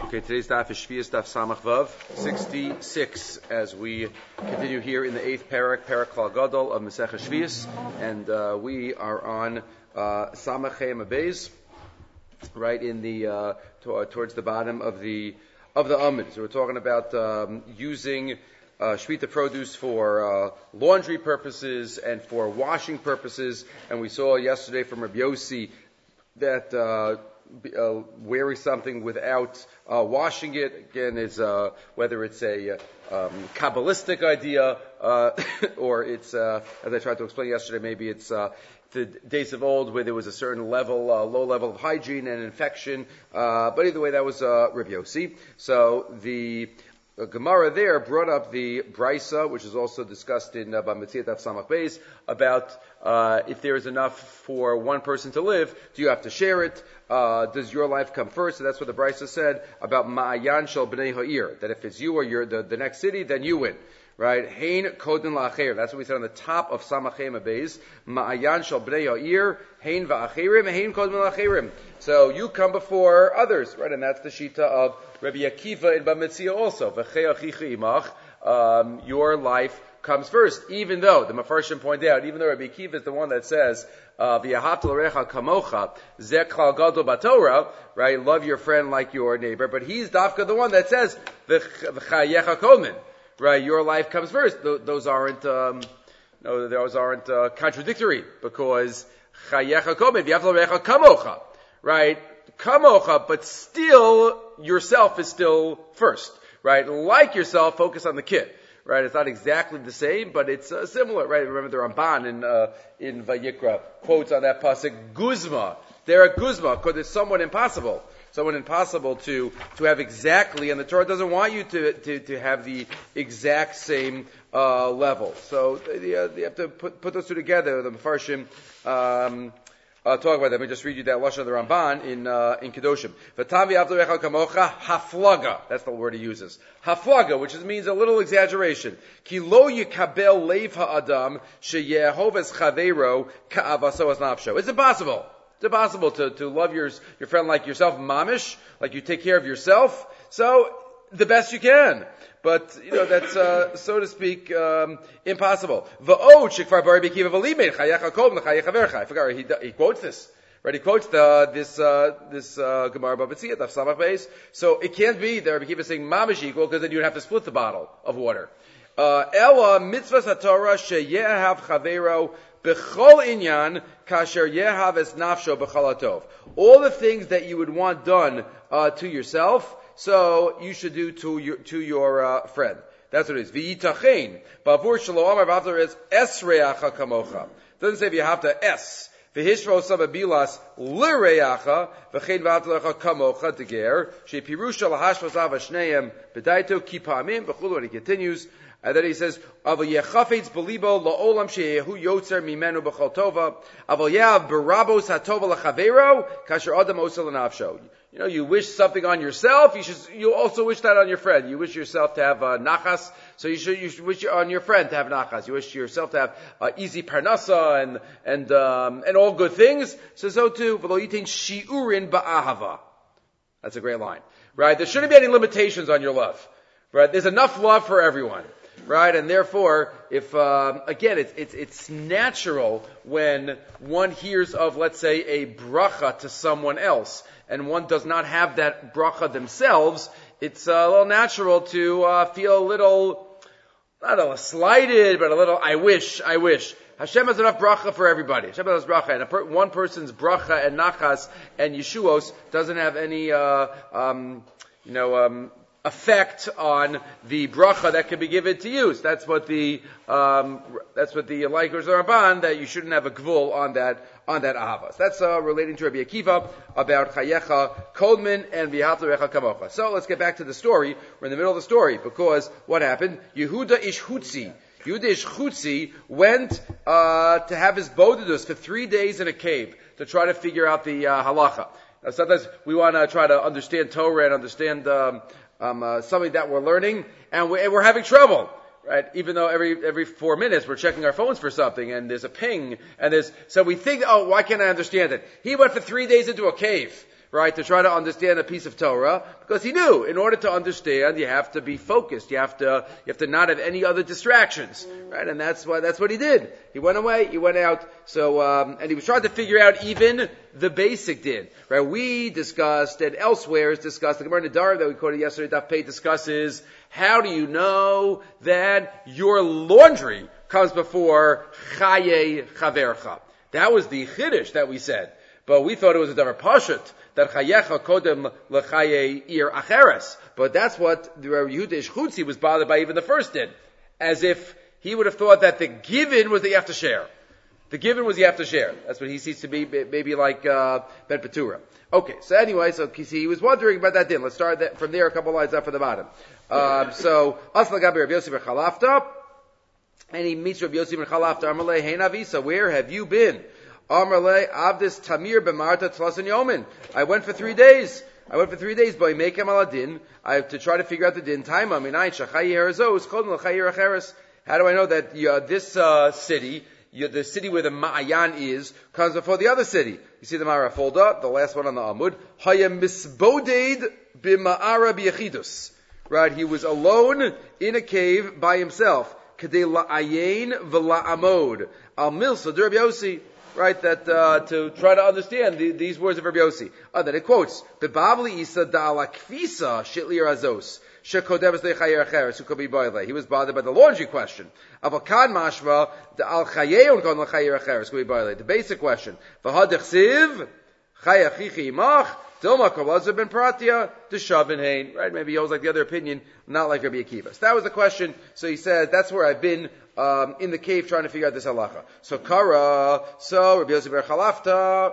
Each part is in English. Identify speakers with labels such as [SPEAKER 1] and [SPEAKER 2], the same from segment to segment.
[SPEAKER 1] Okay, today's daf is Shvius daf Samach Vav 66, as we continue here in the 8th parak Klal Gadol of Masechah Shvius, and we are on Samach Chem Beis, right in the towards the bottom of the Amud. So we're talking about using Shvita produce for laundry purposes and for washing purposes, and we saw yesterday from Rabbi Yossi that wearing something without washing it, again, is whether it's a Kabbalistic idea or it's, as I tried to explain yesterday, maybe it's the days of old where there was a certain level, low level of hygiene and infection. But either way, that was Rabbi Yossi. So the Gemara there brought up the Brisa, which is also discussed in B'Metziat Daf Samach Beis, about if there is enough for one person to live, do you have to share it? Does your life come first? So that's what the Brisa said about Ma'ayan Shel B'nei Ha'ir, that if it's you or you're the next city, then you win. Right? Hein Kodin La'acher. That's what we said on the top of Samach Chem Beis. Ma'ayan Shel B'nei Ha'ir, Hein Va'acherim, Hein Kodin La'acherim. So you come before others, right? And that's the Shita of Rabbi Akiva in Bamitzia also. Your life comes first, even though, the Mefarshim point out, even though Rabbi Akiva is the one that says, V'yahavta l'recha kamocha, zeh klal gadol b'Torah, right? Love your friend like your neighbor, but he's Dafka the one that says, V'chayecha komin, right? Your life comes first. Those aren't contradictory, because chayecha komin, v'yahavta l'recha kamocha, right? Kamocha, but still, yourself is still first, right? Like yourself, focus on the kid, right? It's not exactly the same, but it's similar, right? Remember the Ramban in Vayikra quotes on that pasuk, Guzma. They're a Guzma, because it's someone impossible to have exactly, and the Torah doesn't want you to have the exact same level. So you have to put those two together, the Mefarshim, talk about that. Let me just read you that lashon of the Ramban in Kedoshim. V'tam v'yavlecha kamocha haflaga. That's the word he uses. Haflaga, which means a little exaggeration. Ki lo yikabel leiv ha'adam sheyehovas chaveiro ka'avaso as nafsho. It's impossible. It's impossible to love your friend like yourself, mamish, like you take care of yourself. So the best you can. But, that's, so to speak, impossible. I forgot, he quotes this. Right, he quotes this Gemara B'Metziat Daf Samach Beis. So it can't be that Rabbi Akiva is saying mamish equal, because then you'd have to split the bottle of water. Ela mitzvahs haTorah sheyehav chaveiro b'chol inyan kasher yehav es nafsho b'chol hatov. All the things that you would want done to yourself, so you should do to your friend. That's what it is. V'yitachein bavur shelo amar v'avtar is esreacha kamocha. Doesn't say if you have to es. V'hishro sababilas lireacha v'chein v'avtar kamocha deger shepirusha lahashvas avashneim b'daito kipamim b'chulu. And he continues. And then he says, "Aval yechafetz belibo laolam sheyehu yotzer mimenu b'chol tova. Aval yav barabos hatova lachavero kasher adam osel l'nafsho." You wish something on yourself. You also wish that on your friend. You wish yourself to have nachas, so you should wish on your friend to have nachas. You wish yourself to have easy parnasa and all good things. So too, v'lo yitin shiurin ba'ahava. That's a great line, right? There shouldn't be any limitations on your love, right? There's enough love for everyone. Right, and therefore, if again, it's natural when one hears of, let's say, a bracha to someone else, and one does not have that bracha themselves. It's a little natural to feel a little, not slighted, but a little, I wish. Hashem has enough bracha for everybody. Hashem has bracha, and one person's bracha and nachas and yeshuos doesn't have any, effect on the bracha that can be given to you. So that's what the likers of Ramban, that you shouldn't have a gvul on that ahava. So that's relating to Rabbi Akiva about chayecha kodmin and v'yavlecha kamocha. So let's get back to the story. We're in the middle of the story, because what happened? Yehuda ish Chutzi went to have his bodedus for 3 days in a cave to try to figure out the halacha. Now, sometimes we want to try to understand Torah and understand something that we're learning, and we're having trouble, right? Even though every 4 minutes we're checking our phones for something, and there's a ping, so we think, why can't I understand it? He went for 3 days into a cave, right, to try to understand a piece of Torah, because he knew in order to understand you have to be focused, you have to not have any other distractions, right? And that's what he did. He went away, he went out, so and he was trying to figure out even the basic din, right? We discussed, and elsewhere is discussed, the Gemara Nedarim that we quoted yesterday, Daf Pei, discusses how do you know that your laundry comes before Chaye Chavercha. That was the Chiddush that we said. But we thought it was a davar pashut, that Chayecha Kodem L'Chaye Ir Acheres. But that's what the Rabbi Yehuda Ish Chutzi was bothered by even the first din. As if he would have thought that the given was that you have to share. The given was you have to share. That's what he sees to be, maybe like Ben Petura. Okay, so anyway, so he was wondering about that din. Let's start that from there, a couple lines up from the bottom. So, Asla Gabi Rabbi Yossi ben Chalafta, and he meets Rabbi Yossi ben Chalafta, Amalei, Hein Avisa, where have you been? Amalei, Avdis Tamir ben Marta Tlasan Yomin. I went for 3 days. Boy, make him aladin. I have to try to figure out the din. Time, Aminayin, Shachayi Herzos, Kodin L'Chayi Acheres. How do I know that this city, the city where the Ma'ayan is, comes before the other city? You see the Ma'ara folder, the last one on the Amud. Hayam misboded b'ma'ara b'yechidus. Right, he was alone in a cave by himself. Kadei la'ayin v'la'amod. Al milsa de Rabbi Yossi. Right, that to try to understand these words of Rabbi Yossi. Then it quotes, B'bavli isa da'ala kfisa shitli razos. He was bothered by the laundry question. The basic question. Right? Maybe he holds like the other opinion, not like Rabbi Akiva. So that was the question. So he said, that's where I've been in the cave trying to figure out this halacha. So Rabbi Yossi ber Chalafta,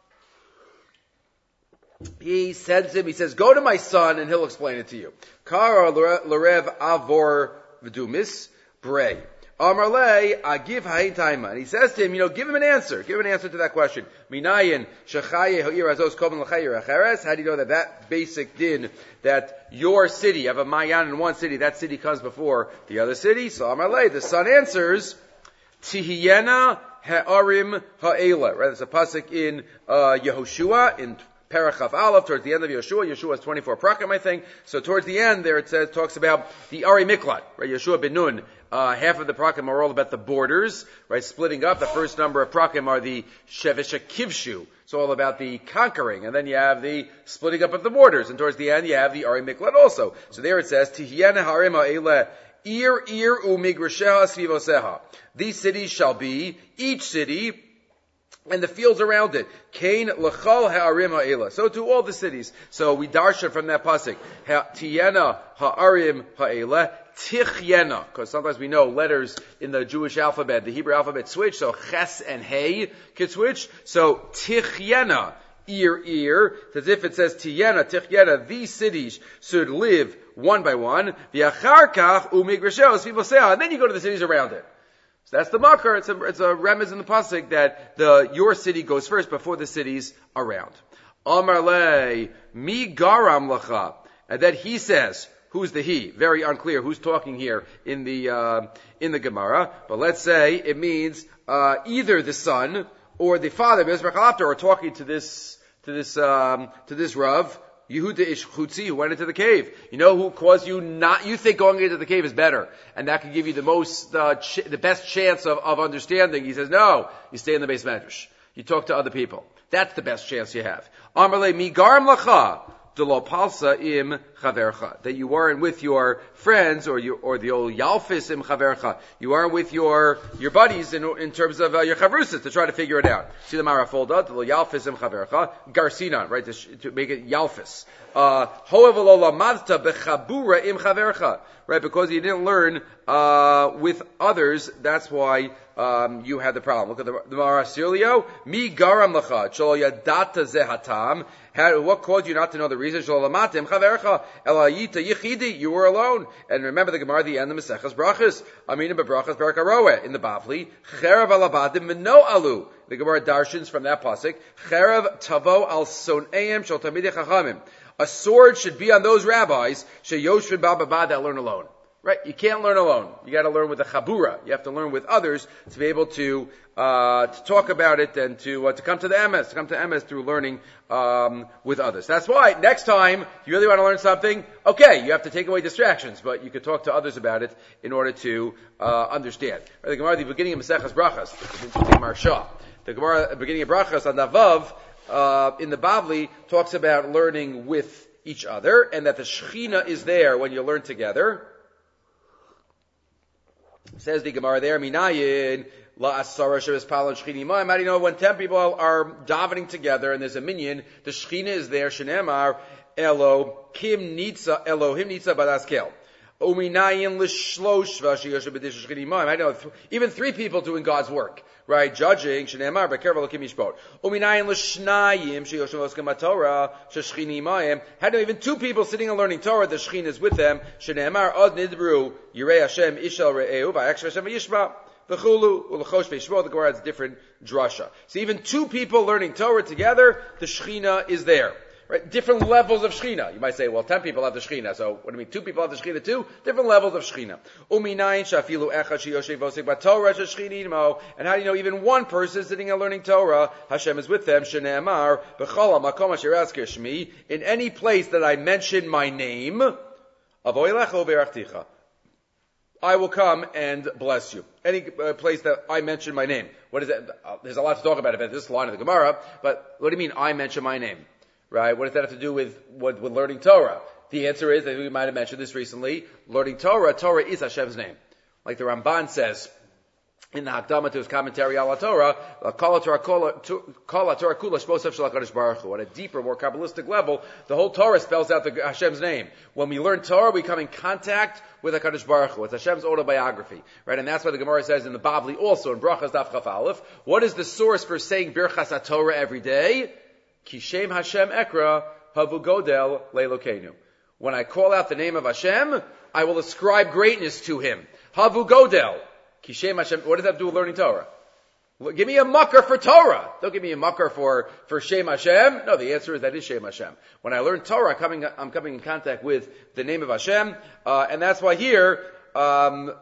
[SPEAKER 1] he sends him, he says, go to my son and he'll explain it to you. Kara l'rev avor v'dumis brei. Amar le, agiv ha'in taima. And he says to him, give him an answer. Give him an answer to that question. Minayin shechaye ha'ir azos koben l'chayir acheres. How do you know that basic din, that your city, you have a mayan in one city, that city comes before the other city? So Amar le, the son answers, Tihiyena ha'arim ha'ela. Right, there's a pasuk in Yehoshua, in Parachaf Aleph, towards the end of Yeshua. Yeshua has 24 prakim, I think. So towards the end there it talks about the Ari Miklat, right? Yeshua ben Nun. Half of the prakim are all about the borders, right? Splitting up. The first number of prakim are the Shevisha Kivshu. It's all about the conquering. And then you have the splitting up of the borders. And towards the end you have the Ari Miklat also. So there it says, Tihiyana harim ha'eleh ir u'migrasheha svivoseha. These cities shall be, each city, and the fields around it. Kain l'chal ha'arim ha'ela. So to all the cities. So we darshan from that pasuk. Tiyena ha'arim ha'ela. Tichyena. Because sometimes we know letters in the Jewish alphabet, the Hebrew alphabet switch. So ches and hey could switch. So tichyena. Ear. As if it says Tichyena. These cities should live one by one. V'acharkach u'migrashel. People say, and then you go to the cities around it. So that's the makar. It's a remez in the pasuk that your city goes first before the cities around. Amar le mi garam lacha, and then he says, who's the he? Very unclear who's talking here in the Gemara. But let's say it means either the son or the father, are talking to this Rav. Yehuda Ish Chutzi, who went into the cave. You know who caused you think going into the cave is better, and that could give you the best chance of understanding. He says, no, you stay in the base medrash. You talk to other people. That's the best chance you have. Amarle mi garam lacha delo palsa im chavercha. That you weren't with your friends or the old yalfis im chavercha. You aren't with your buddies in terms of your chavrusas to try to figure it out. See the marafolda delo yalfis im chavercha garsinan, right, to make it yalfis. However, lamadta bechabura im chavercha, right, because you didn't learn with others. That's why you had the problem. Look at the Marasilio. Mi garam lacha shelo yadata zehatam. What caused you not to know the reason? Shelo lamatim chavercha elayita yichidi. You were alone. And remember the Gemara, the end of Maseches Brachas. Amina bebrachas berakaroeh in the Bavli. Cherav alabadim meno alu. The Gemara darshins from that pasuk. Cherav tavo al soneim shel tamidei chachamim. A sword should be on those rabbis sheyoshvin bababad that learn alone. Right? You can't learn alone. You got to learn with a chabura. You have to learn with others to be able to talk about it and to come to the emes through learning with others. That's why next time if you really want to learn something, okay, you have to take away distractions, but you could talk to others about it in order to understand. Right, the Gemara at the beginning of Maseches Brachas, the Marsha. The Gemara at the beginning of Brachas on Navav in the Bavli talks about learning with each other and that the Shechina is there when you learn together. Says the Gemara there, Minayin, La Asara Shabes Palon Shechini Moim. How do you know when 10 people are davening together and there's a minyan, the Shechina is there, Shenemar, Elohim Nitza Badaskel. Uminayin L'Shlosh Vashiyosha B'dish Shechini Moim. I know even 3 people doing God's work, right? Judging, Shenemar, Be'ker V'Lokim Yishpot. Uminayin L'Shnayim Sheyosha V'Oskem HaTorah Shechini Moim. How do even 2 people sitting and learning Torah, the Shechina is with them, Shenemar, Od Nidbru, Yirei Hashem, Ishal Re'eu, V'Akshva Hashem Yishma. The Chulu, U'Lechosh Ve'Shmo, the Gemara has a different drasha. So even 2 people learning Torah together, the Shechina is there. Right? Different levels of Shechina. You might say, well, 10 people have the Shechina, so what do you mean 2 people have the Shechina too? Different levels of Shechina. Uminayin shafilu echad sheyoshev vosek b'Torah shechini imo. And how do you know even one person sitting and learning Torah, Hashem is with them, shene'amar, b'chol ha'makom asher azker shmi, in any place that I mention my name, avoy lecha u'berachticha, I will come and bless you. Any place that I mention my name. What is that? There's a lot to talk about this line of the Gemara, but what do you mean I mention my name? Right? What does that have to do with learning Torah? The answer is, that we might have mentioned this recently, learning Torah is Hashem's name. Like the Ramban says in the Hakdama to his commentary on Torah, Kol HaTorah Kula Shposav Shel HaKadosh Baruch Hu. On a deeper, more Kabbalistic level, the whole Torah spells out the Hashem's name. When we learn Torah, we come in contact with HaKadosh Baruch Hu. It's Hashem's autobiography. Right? And that's why the Gemara says in the Bavli also, in Brachas Daf Chaf Aleph, what is the source for saying Birchas HaTorah every day? Kishem Hashem Ekra Havu Godel Leilokenu. When I call out the name of Hashem, I will ascribe greatness to Him. Havu Godel. Kishem Hashem. What does that have to do with learning Torah? Give me a mucker for Torah. Don't give me a mucker for Shem Hashem. No, the answer is that is Shem Hashem. When I learn Torah, I'm coming in contact with the name of Hashem, and that's why here, the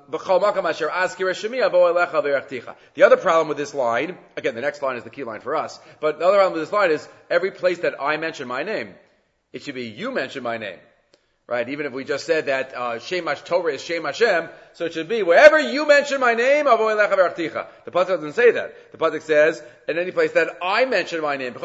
[SPEAKER 1] other problem with this line, again, the next line is the key line for us, but the other problem with this line is every place that I mention my name, it should be you mention my name. Right? Even if we just said that Shemash Torah is Shem Hashem, so it should be wherever you mention my name, the pasuk doesn't say that. The pasuk says, in any place that I mention my name,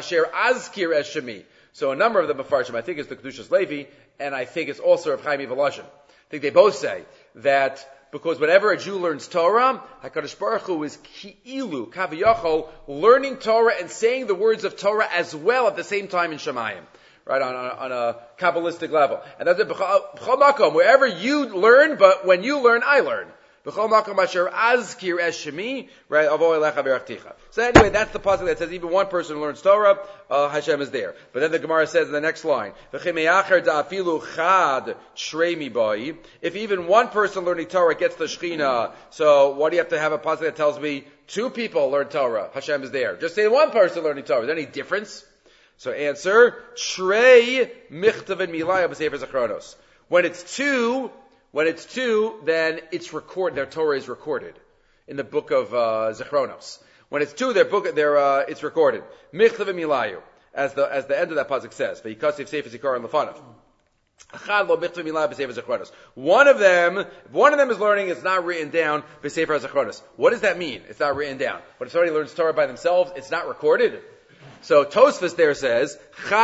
[SPEAKER 1] so a number of the Mefarshim, I think it's the Kedushas Levi, and I think it's also Rav Chaim Volozhin. I think they both say that because whenever a Jew learns Torah, HaKadosh Baruch Hu is ki'ilu, kaviyachol, learning Torah and saying the words of Torah as well at the same time in Shemayim. Right, on a Kabbalistic level. And that's it, B'chol Makom, wherever you learn, but when you learn, I learn. B'chol Makom asher azkir es shemi, right, avo elecha v'erachticha. So anyway, that's the pasuk that says even one person learns Torah, Hashem is there. But then the Gemara says in the next line, V'chimeyacher da'afilu chad shrei mibai, if even one person learning Torah gets the Shechina, so what do you have to have a pasuk that tells me 2 people learn Torah, Hashem is there? Just say one person learning Torah, is there any difference? So answer, Trey Michtav and Milaya b'Sefer Zechronos. When it's two, then it's recorded, their Torah is recorded in the book of Zechronos. When it's 2, it's recorded. Michtav and Milayu, as the end of that pasuk says, V'yikasiv Sefer Zikar and Lefanav. One of them is learning, it's not written down, b'Sefer Zechronos. What does that mean? It's not written down. But if somebody learns Torah by themselves, it's not recorded? So Tosfos there says,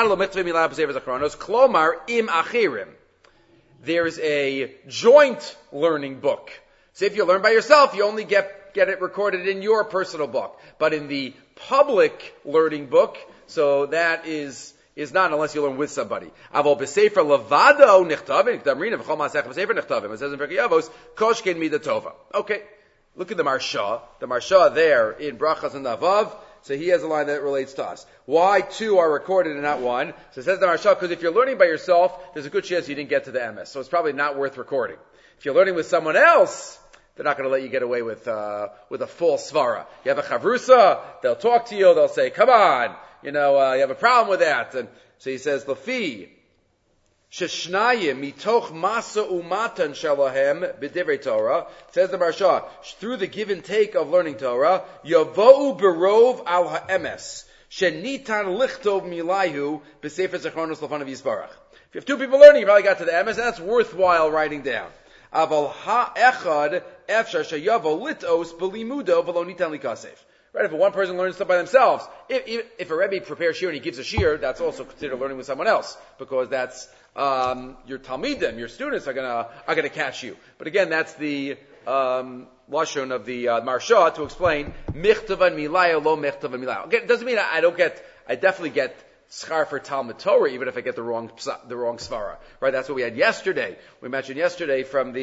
[SPEAKER 1] Klomar im achirim. There's a joint learning book. So if you learn by yourself, you only get it recorded in your personal book. But in the public learning book, so that is not unless you learn with somebody. Avol b'sefer levado nichtavim, damrina v'chol ma'asech b'sefer nichtavim. It says in Pirkei Avos, koshken midatova. Okay. Look at the Marsha. The Marsha there in Brachas and Navav. So he has a line that relates to us. Why 2 are recorded and not 1? So it says the Marsha, because if you're learning by yourself, there's a good chance you didn't get to the MS. So it's probably not worth recording. If you're learning with someone else, they're not going to let you get away with a full svara. You have a chavrusa, they'll talk to you, they'll say, come on, you have a problem with that. And so he says, Lafi, Sheshnayim mitoch masa umatan shalahem b'divrei Torah. Says the Maharsha, through the give and take of learning Torah, yavo'u berov al ha'emes shenitan lichtov milahu b'sefer zechronos lefanav yisbarach. If you have two people learning, you probably got to the emes, and that's worthwhile writing down. Aval ha'echad efshar sheyavo litos b'limudo v'lo nitan likasef. Right, if one person learns stuff by themselves, if a Rebbe prepares shir and he gives a shir, that's also considered learning with someone else, because that's your talmidim, your students are gonna catch you. But again, that's the lashon of the Maharsha to explain michtavan milaya lo michtavan milaya. Again, it doesn't mean I definitely get schar for Talmud Torah even if I get the wrong svara. Right, that's what we had yesterday. We mentioned yesterday,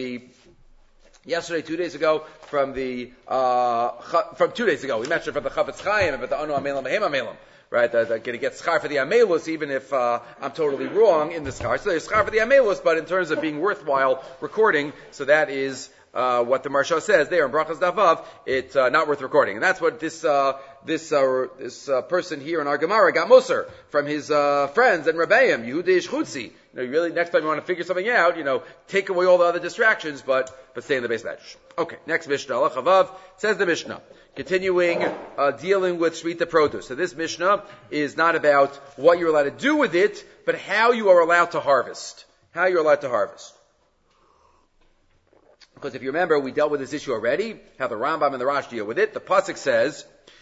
[SPEAKER 1] 2 days ago, from 2 days ago, we mentioned from the Chavetz Chaim about the Anu Amelam Behem Amelam. Right, I'm going to get schar for the Amelus even if I'm totally wrong in the schar. So there's schar for the Amelus, but in terms of being worthwhile recording, so that is what the Maharsha says there in Brachas Davav, it's not worth recording. And that's what this person here in our Gemara got Moser from his friends and Rebbeim, Yehudei Shchutzi. You really, next time you want to figure something out, take away all the other distractions, but stay in the base of that. Okay, next Mishnah, Chavav, says the Mishnah, continuing dealing with Shmita produce. So this Mishnah is not about what you're allowed to do with it, but how you are allowed to harvest. How you're allowed to harvest. Because if you remember, we dealt with this issue already, how the Rambam and the Rash deal with it. The Pasuk says,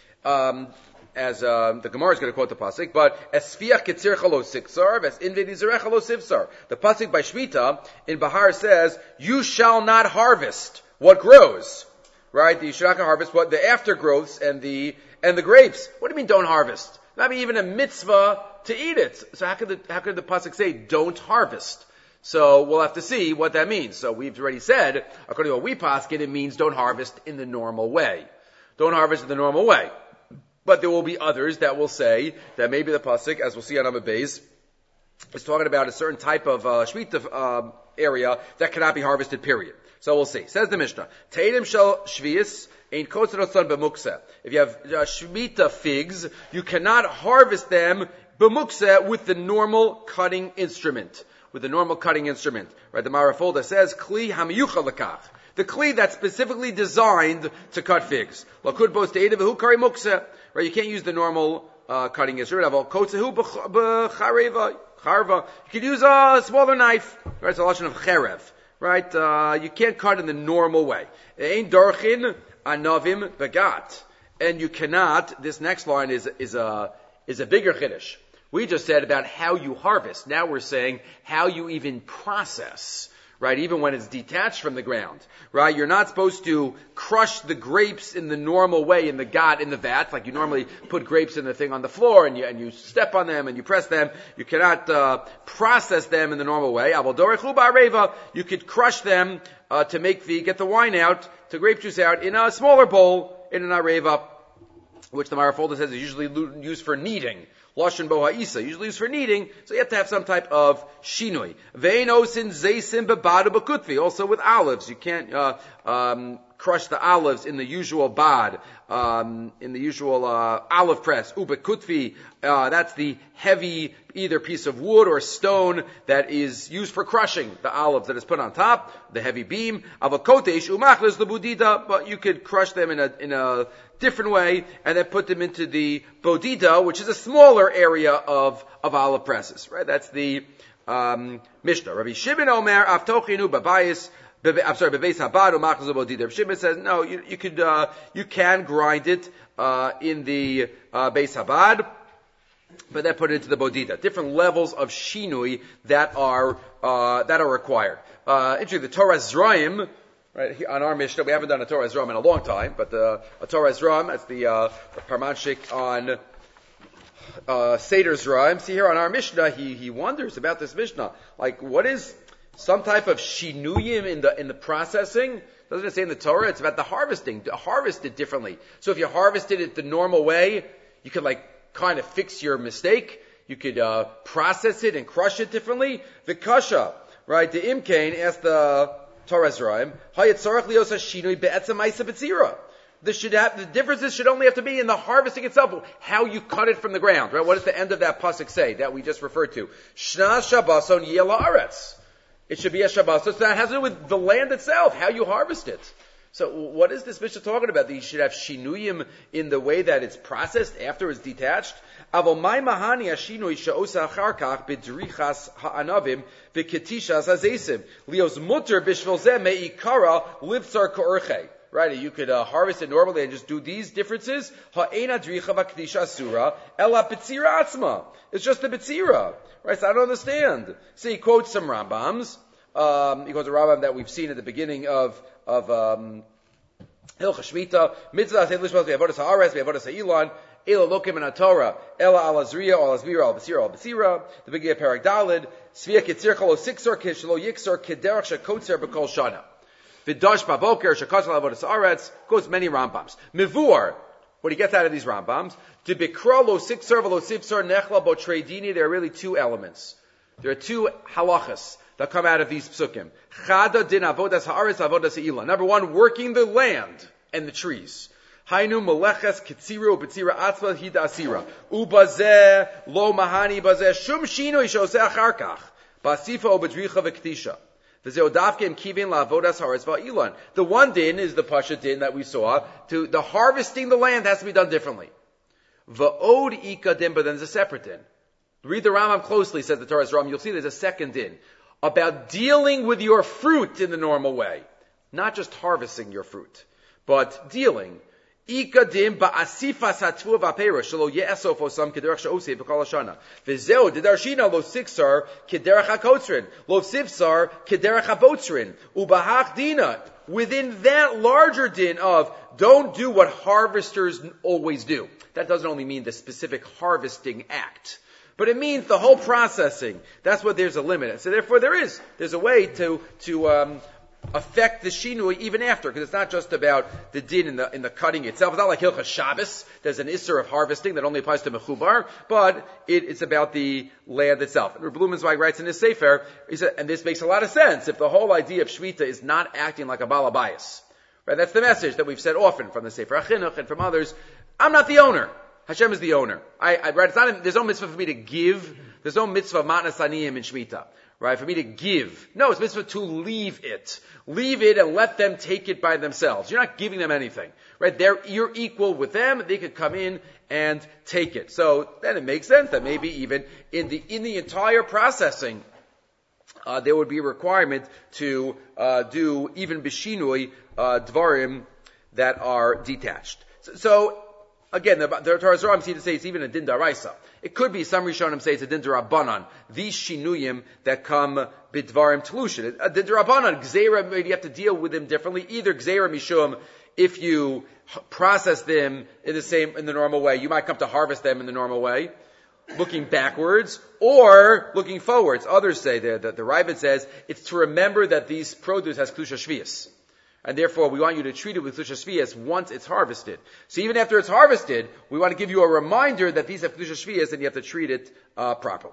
[SPEAKER 1] the Gemara is going to quote the Pasuk, but Esfiach ketzircha lo siksar, ves invid yizarecha lo sivsar. The Pasuk by Shmita in Bahar says, you shall not harvest what grows. Right? You should not harvest what the aftergrowths and the grapes. What do you mean don't harvest? Not even a mitzvah to eat it. So how could the Pasuk say don't harvest? So we'll have to see what that means. So we've already said, according to what we paskin, it means don't harvest in the normal way. Don't harvest in the normal way. But there will be others that will say that maybe the pasuk, as we'll see on Amud Beis, is talking about a certain type of shmita area that cannot be harvested, period. So we'll see. Says the Mishnah, Teidim shel shvius ein kotzenotzon b'mukse. If you have shmita figs, you cannot harvest them b'mukse with the normal cutting instrument. With the normal cutting instrument. Right? The Marafolda says, Kli hamiyucha lekach. The Kli that's specifically designed to cut figs. Lakud bos te'edim v'hu kari mukse. Right? You can't use the normal cutting instrument. Kotzehu b'chareva. You can use a smaller knife. Right? It's a lashon of cherev. Right? You can't cut in the normal way. Ein darchin anavim begat. And you cannot, this next line is a bigger chiddush. We just said about how you harvest. Now we're saying how you even process, right? Even when it's detached from the ground, right? You're not supposed to crush the grapes in the normal way in the vat, like you normally put grapes in the thing on the floor and you step on them and you press them. You cannot process them in the normal way. You could crush them to get the wine out, to grape juice out in a smaller bowl in an areva, which the Marafolda says is usually used for kneading. Lashon bo ha'isa, usually used for kneading, so you have to have some type of shinui. Ve'ein osin zeisim bebadu b'kutvi, also with olives. You can't crush the olives in the usual bad, in the usual olive press. Ubekutvi, that's the heavy either piece of wood or stone that is used for crushing the olives that is put on top, the heavy beam. Avakotesh umachlis lebudida, but you could crush them in a different way and then put them into the bodida, which is a smaller area of olive presses. Right? That's the Mishnah. Rabbi Shimon Omer avtochinu babayis. I'm sorry, bebeis habad umachlis lebodida. Shimon says no, you can grind it in the beis habad, but then put it into the bodida. Different levels of shinui that are required. Interesting, the Torah Zraim, right, on our Mishnah, we haven't done a Torah Zraim in a long time, but a Torah Zraim, that's the Parmanshik on Seder Zraim. See here on our Mishnah, he wonders about this Mishnah. Like, what is some type of shinuyim in the processing? Doesn't it say in the Torah? It's about the harvesting. To harvest it differently. So if you harvested it the normal way, you could kind of fix your mistake. You could process it and crush it differently. Vikasha, right? The Imkain asked the Torah Zraim, The differences should only have to be in the harvesting itself, how you cut it from the ground, right? What does the end of that pasuk say that we just referred to? Shnas Shabbason Yeh La'aretz. It should be a Shabbat. So that has to do with the land itself, how you harvest it. So what is this Mishnah talking about? That you should have shinuyim in the way that it's processed after it's detached? Avol mai mahani ashinui she'osa achar kach b'drichas ha'anavim v'ketishas hazesim lios muter b'shvil zeh me'ikara livtzar ka'orchei. Right, you could harvest it normally and just do these differences. Ha'ena dricha v'kedisha asura ela b'tzira atzma. It's just the b'tzira. Right, so I don't understand. So he quotes some Rambams. He quotes a Rambam that we've seen at the beginning of Hilchah Shmita. Mitzvah Tei Lishmas Ve'avodas Haaretz Ve'avodas Ha'ilon Ela Lokim and Torah Ela Al Azriya Al Azbira Al Basira Al Basira. The beginning of Parak Dalid. Svia Kitzir Chalo Siksor Kishlo Yiksor Kederach Shekotzer B'Kol Shana. V'Dosh Baboker Shekotzer Al Avodas Haaretz. Quotes many Rambams. Mivur. What he gets out of these Rambams, to Bikra lo siksar v'lo sipsar nechla bo treidini, there are really two elements. There are two halachas that come out of these psukim. Chada din avodas haaretz avodas ha'ila. Number one, working the land and the trees. Hainu meleches kitziru b'tzira atzma hida asira. Ubazeh lo mahani bazeh shum shinoi shoseh acharkach. Basifa o b'dricha v'ktisha. The one din is the pasha din that we saw. To the harvesting the land has to be done differently. Va'od ika din, but then there's a separate din. Read the Rambam closely, says the Torah's Rambam. You'll see there's a second din about dealing with your fruit in the normal way, not just harvesting your fruit, but dealing. Ika din ba'asifa satvu v'apera shelo ye'esof osam kederach she'osei v'kol hashana. V'zeo didarshina lo siksar kederach hakotzrin, lo sivsar kederach habotzrin, ubahach dina. Within that larger din of don't do what harvesters always do. That doesn't only mean the specific harvesting act, but it means the whole processing. That's what there's a limit. So therefore there's a way to affect the shinui even after, because it's not just about the din in the cutting itself. It's not like Hilchas Shabbos. There's an isser of harvesting that only applies to mechubar, but it's about the land itself. And Reb Blumenzweig writes in his sefer, he said, and this makes a lot of sense if the whole idea of shvita is not acting like a balabayas. Right? That's the message that we've said often from the Sefer HaChinuch and from others. I'm not the owner. Hashem is the owner. There's no mitzvah for me to give. There's no mitzvah matnas aniyim in shmita. Right? For me to give. No, it's mitzvah to leave it. Leave it and let them take it by themselves. You're not giving them anything. Right? You're equal with them. They could come in and take it. So then it makes sense that maybe even in the entire processing, there would be a requirement to do even bishinui dvarim that are detached. So again, the Torah Zohar seems to say it's even a din daraisa. It could be some Rishonim say it's a din darabanan. These shinuyim that come bidvarim telushin. A din darabanan, gzeira, maybe you have to deal with them differently. Either gzeira mishum, if you process them in the normal way, you might come to harvest them in the normal way, looking backwards, or looking forwards. Others say that the Ravid says it's to remember that these produce has Kedusha Shvius. And therefore, we want you to treat it with Kedusha Shvius once it's harvested. So even after it's harvested, we want to give you a reminder that these have Kedusha Shvius and you have to treat it properly.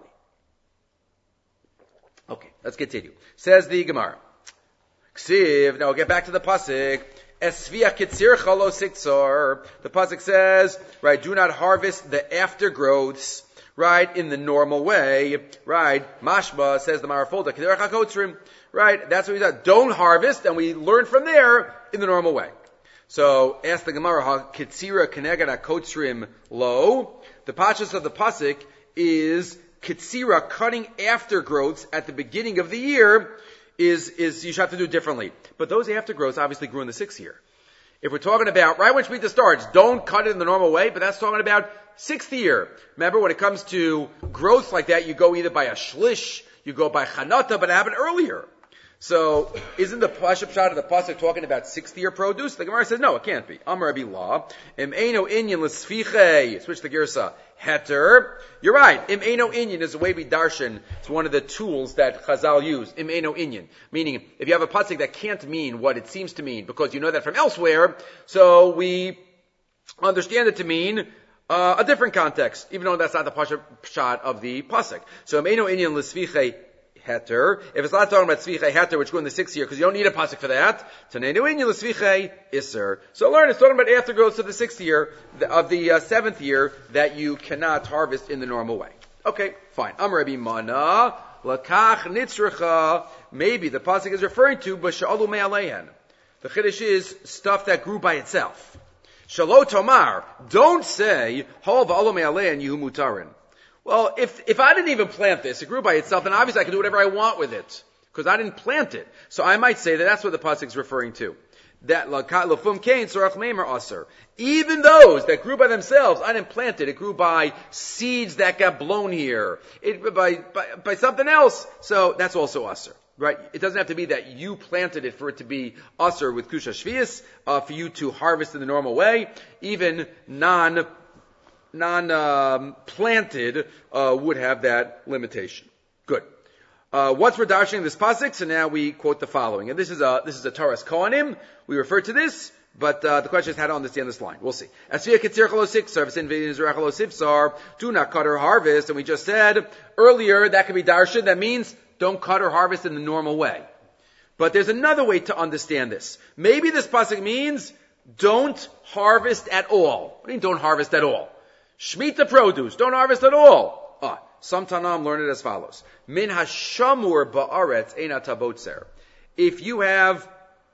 [SPEAKER 1] Okay, let's continue. Says the Gemara. Ksiv, now we'll get back to the Pasuk. Esvia kitzir chalo siksor. The Pasuk says, right, do not harvest the aftergrowths, right, in the normal way, right? Mashma, says the Marafolda, kederach hakotzrim. Right, that's what we said. Don't harvest, and we learn from there in the normal way. So, ask the Gemara, Kitzira Keneged HaKotzrim Lo. The pashas of the pasuk is Kitzira, cutting aftergrowths at the beginning of the year, is you should have to do differently. But those aftergrowths obviously grew in the 6th year. If we're talking about, right when Shemitah starts, don't cut it in the normal way, but that's talking about 6th year. Remember, when it comes to growth like that, you go either by a shlish, you go by chanata, but it happened earlier. So, isn't the Pashup shot of the Pasuk talking about 6th year produce? The Gemara says, no, it can't be. Amar Rabbi La. Im eino inyan l'sfiche. Switch the girsa. Heter. You're right. Im eino inyan is a way we darshan. It's one of the tools that Chazal use. Im eino inyan. Meaning, if you have a Pasuk that can't mean what it seems to mean, because you know that from elsewhere, so we understand it to mean a different context, even though that's not the Pashup shot of the Pasuk. So, im eino inyan l'sfiche heter. If it's not talking about tzviche heter, which go in the 6th year, because you don't need a pasuk for that, tanenu inyan l'tzviche iser. So learn, it's talking about after it goes to the 6th year of the 7th year that you cannot harvest in the normal way. Okay, fine. Rabbi Mana, lakach nitzrecha. Maybe the pasuk is referring to b'sha'alu me'aleihen. The chiddush is stuff that grew by itself. Shalo tomar. Don't say hol v'alu me'aleihen yuhu mutarin. Well, if I didn't even plant this, it grew by itself, then obviously I can do whatever I want with it, because I didn't plant it. So I might say that that's what the pasuk is referring to. That lafum kain sorach meimer aser. Even those that grew by themselves, I didn't plant it. It grew by seeds that got blown here, by something else. So that's also aser, right? It doesn't have to be that you planted it for it to be aser with kusha shvius, for you to harvest in the normal way. Even non-planted would have that limitation. Good. Once we're darshing this pasuk, so now we quote the following, and this is a Taras Kohanim. We refer to this, but the question is how to understand this line. We'll see. Do not cut or harvest, and we just said earlier that can be darshan. That means don't cut or harvest in the normal way. But there's another way to understand this. Maybe this pasuk means don't harvest at all. What do you mean don't harvest at all? Shemitah produce, don't harvest at all. Some Tanam learn it as follows. Min hashamur ba'aretz eina tabotzer. If you have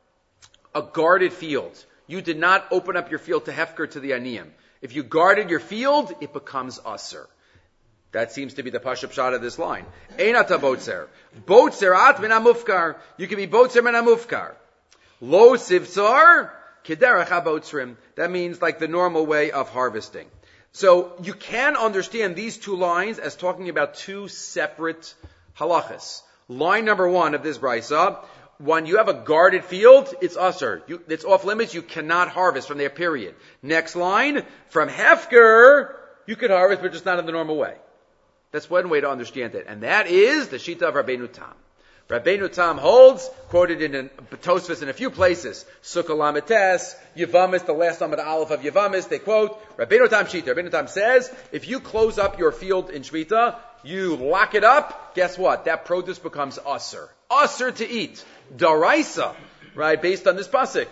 [SPEAKER 1] a guarded field, you did not open up your field to hefker to the aniyim. If you guarded your field, it becomes aser. That seems to be the pashup shot of this line. Eina tabotzer. Botzer at min hamufkar. You can be botzer min hamufkar. Lo sivtzar kederach habotzrim. That means like the normal way of harvesting. So you can understand these two lines as talking about two separate halachas. Line number 1 of this brisa, when you have a guarded field, it's usher. It's off limits. You cannot harvest from there, period. Next line, from hefker, you could harvest, but just not in the normal way. That's one way to understand it. And that is the shita of Rabbeinu Tam. Rabbeinu Tam holds, quoted in Tosfos in a few places, Sukkah Lametes, Yevamis, the last Amud Aleph of Yevamis, they quote, Rabbeinu Tam Shita. Rabbeinu Tam says, if you close up your field in Shmita, you lock it up, guess what? That produce becomes aser. Aser to eat. Daraisa, right, based on this pasuk.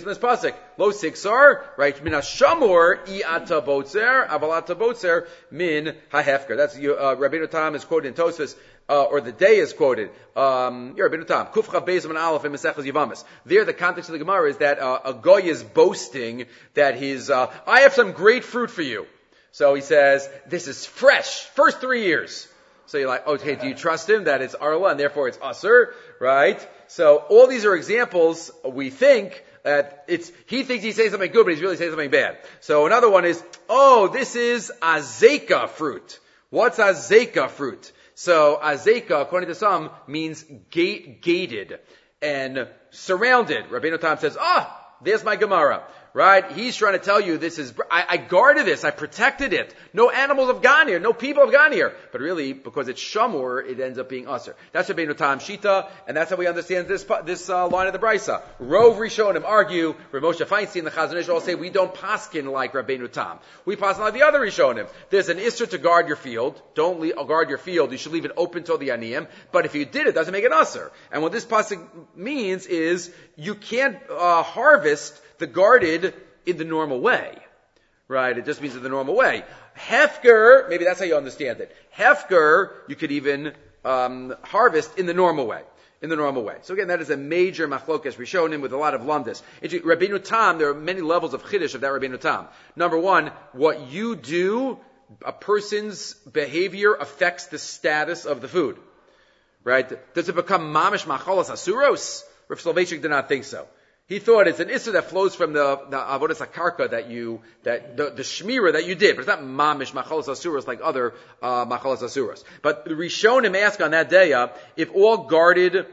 [SPEAKER 1] Lo siksar, right, min hashamur, i'ata botzer, avalata botzer, min hahefker. That's, Rabbeinu Tam is quoted in Tosfos, or the day is quoted. Rabbeinu Tam, Kuf Chav Beis Amud Aleph in Maseches Yevamis. There, the context of the Gemara is that a goy is boasting that I have some great fruit for you. So he says, this is fresh, first 3 years. So you're like, okay, do you trust him that it's arla and therefore it's aser, right? So all these are examples. We think that he thinks he's saying something good, but he's really saying something bad. So another one is, this is azeka fruit. What's azeka fruit? So azeka, according to some, means gated and surrounded. Rabbeinu Tam says, there's my Gemara. Right? He's trying to tell you I guarded this, I protected it. No animals have gone here, no people have gone here. But really, because it's shamur, it ends up being aser. That's Rabbeinu Tam Shita, and that's how we understand this line of the Brisa. Rov Rishonim argue, Rav Moshe Feinstein, the Chazon Ish all say, we don't paskin like Rabbeinu Tam. We paskin like the other Rishonim. There's an isser to guard your field. Don't guard your field, you should leave it open till the aniyim. But if you did, it doesn't make it aser. And what this pasuk means is, you can't harvest the guarded in the normal way. Right? It just means in the normal way. Hefker, maybe that's how you understand it. Hefker, you could even harvest in the normal way. So again, that is a major machlokas rishonim with a lot of lumdis. Rabbeinu Tam, there are many levels of chiddush of that Rabbeinu Tam. Number 1, what you do, a person's behavior affects the status of the food. Right? Does it become mamish machalas asuros? Rav Soloveitchik did not think so. He thought it's an issur that flows from the avodas hakarka the shmira that you did, but it's not mamish machalas asuros like other machalas asuros. But the Rishonim ask on that day, if all guarded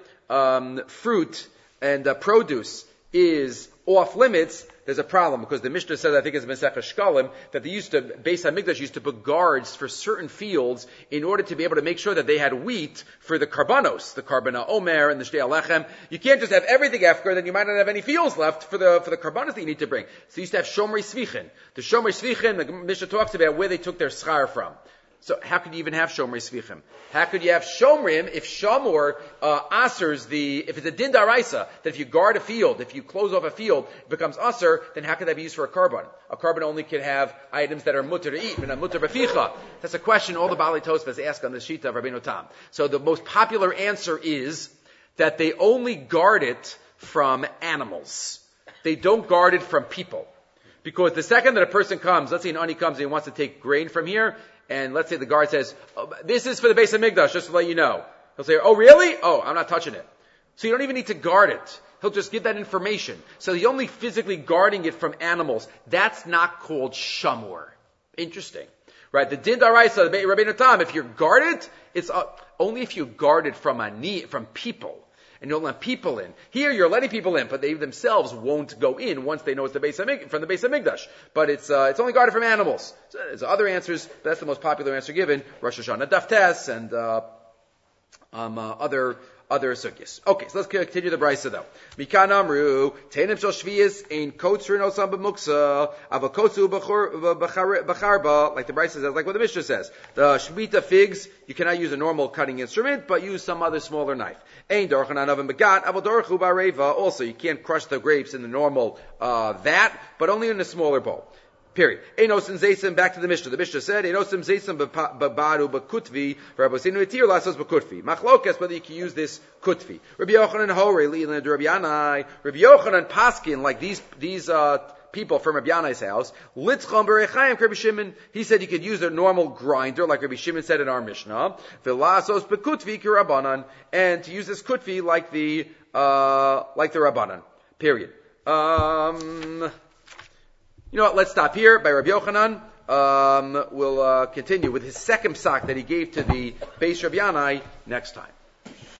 [SPEAKER 1] fruit and produce is off limits, there's a problem, because the Mishnah says, I think it's Masechah Shkalim, that Beis HaMikdash used to put guards for certain fields in order to be able to make sure that they had wheat for the karbanos, the karbana omer and the shtei alechem. You can't just have everything efker, then you might not have any fields left for the karbanos that you need to bring. So you used to have shomrei svichin. The shomrei svichin, the Mishnah talks about where they took their schar from. So how could you even have Shomrei Svichim? How could you have Shomrim if Shomor asers if it's a din daraisa, that if you guard a field, if you close off a field, it becomes aser, then how could that be used for a carbon? A carbon only can have items that are mutter to eat, and mutter b'ficha. That's a question all the Baalei Tosfos ask on the Shita of Rabbeinu Tam. So the most popular answer is that they only guard it from animals. They don't guard it from people. Because the second that a person comes, let's say an ani comes and he wants to take grain from here, and let's say the guard says, this is for the Beis HaMikdash, just to let you know. He'll say, oh really? Oh, I'm not touching it. So you don't even need to guard it. He'll just give that information. So you're only physically guarding it from animals. That's not called shamor. Interesting. Right? The din daraisa, the Rabbeinu Tam, if you're guarded, it's only if you guard it from people. And you don't let people in. Here you're letting people in, but they themselves won't go in once they know it's from the Beis HaMikdash. But it's only guarded from animals. So there's other answers, but that's the most popular answer given. Rosh Hashanah Daf Tes and other sugyas. Okay, so let's continue the brisa though. Mikan amru teinim shel shviyas ein kotzur nosam b'muksa avakotzu b'charba, like the brisa says, like what the Mishnah says. The shmita figs you cannot use a normal cutting instrument, but use some other smaller knife. Ein dorchan anavim begat aval dorchu b'areva. Also, you can't crush the grapes in the normal vat, but only in a smaller bowl. Period. Einosim zaysim, back to the Mishnah. The Mishnah said, Einosim zaysim b'baru b'kutvi, v'rabosinu etir lasos b'kutvi. Machlokas, whether you can use this kutvi. Rabbi Yochanan hore, li'ilin Rabbi Yanai. Rabbi Yochanan paskin, like these people from Rabbi Yanai's house, litzcham b'rechayim Rabbi Shimon. He said you could use a normal grinder, like Rabbi Shimon said in our Mishnah. V'lasos b'kutvi k'Rabbanan. And to use this kutvi like the Rabbanan. Period. You know what, let's stop here by Rabbi Yochanan. We'll continue with his second psak that he gave to the Beis Rabbi Yanai next time.